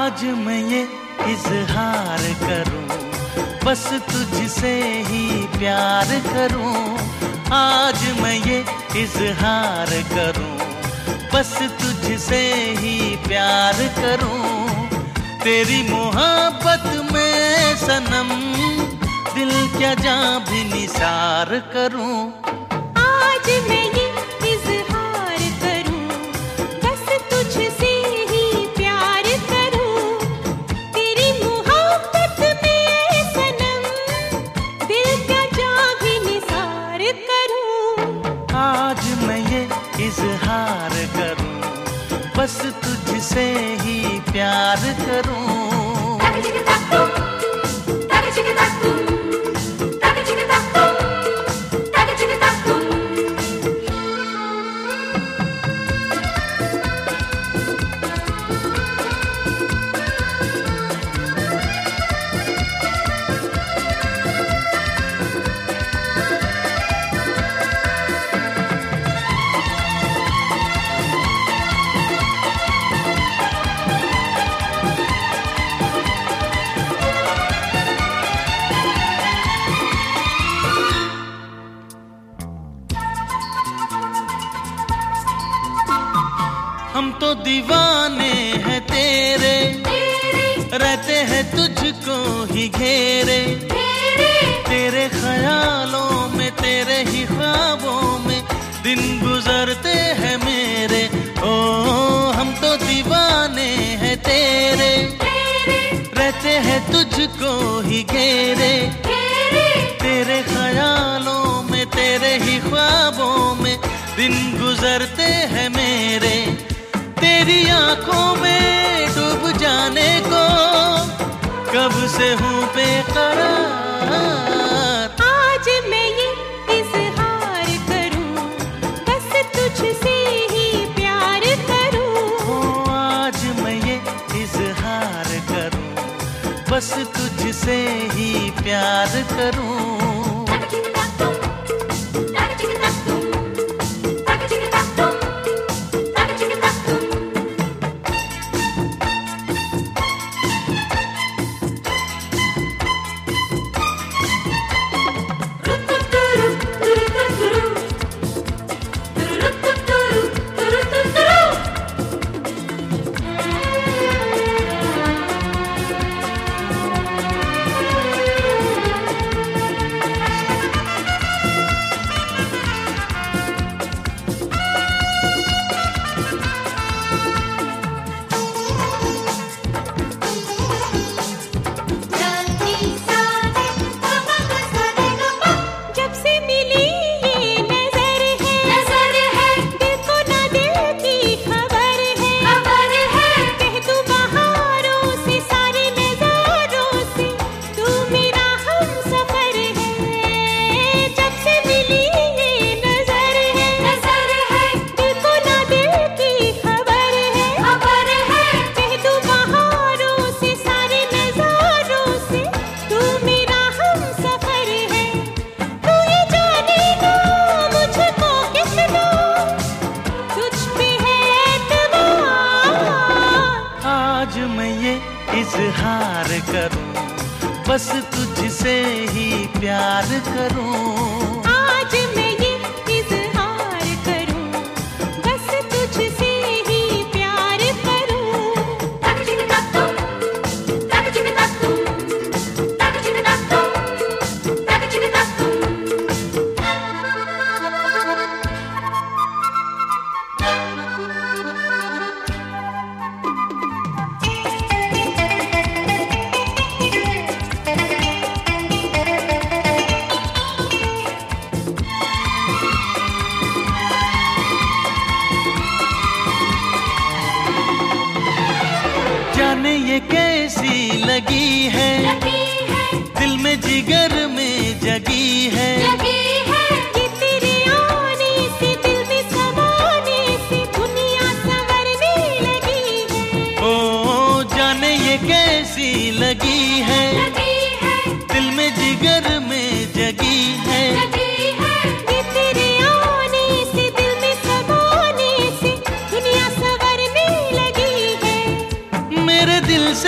आज मैं ये इजहार करूं, बस तुझसे ही प्यार करूं। आज मैं ये इजहार करूं, बस तुझसे ही प्यार करूं। तेरी मोहब्बत में सनम दिल क्या जां भी निसार करूं। आज मैं ये इजहार करूं, बस तुझसे ही प्यार करूं। तेरी मोहब्बत में सनम दिल क्या जां भी निसार करूं। आज मैं ये इजहार करूं, बस तुझसे ही प्यार करूं। हम तो दीवाने हैं तेरे, रहते हैं तुझको ही घेरे। तेरे ख्यालों में, तेरे ही ख्वाबों में दिन गुजरते हैं मेरे। ओ हम तो दीवाने हैं तेरे, रहते हैं तुझको ही घेरे। तेरे ख्यालों में, तेरे ही ख्वाबों में दिन गुजरते हैं मेरे। तेरी आंखों में डूब जाने को कब से हूँ बेकरार। आज मैं ये इजहार करूं, बस तुझसे ही प्यार करूं। आज मैं ये इजहार करूं, बस तुझसे ही प्यार करूं। इजहार करूं, बस तुझसे ही प्यार करूं। आज मैं ये इजहार करूं, बस तुझसे ही प्यार करूं। जाने ये कैसी लगी है, दिल में जिगर में जगी है। ये तेरे आने से, दिल में समाने से दुनिया संवरने लगी है। ओ जाने ये कैसी लगी है, दिल में जिगर में जगी है। ये तेरे आने से, दिल में समाने से दुनिया संवरने लगी है। मेरे दिल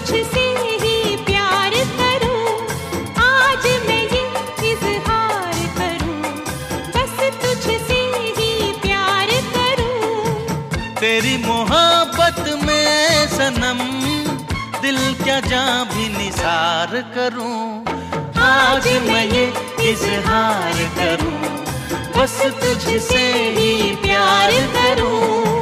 तुझसे ही प्यार करूं, आज मैं ये इजहार करूं, बस तुझसे ही प्यार करूं। तेरी मोहब्बत में सनम दिल क्या जां भी निसार करूं, आज मैं ये इजहार करूं, बस तुझसे ही प्यार करूं।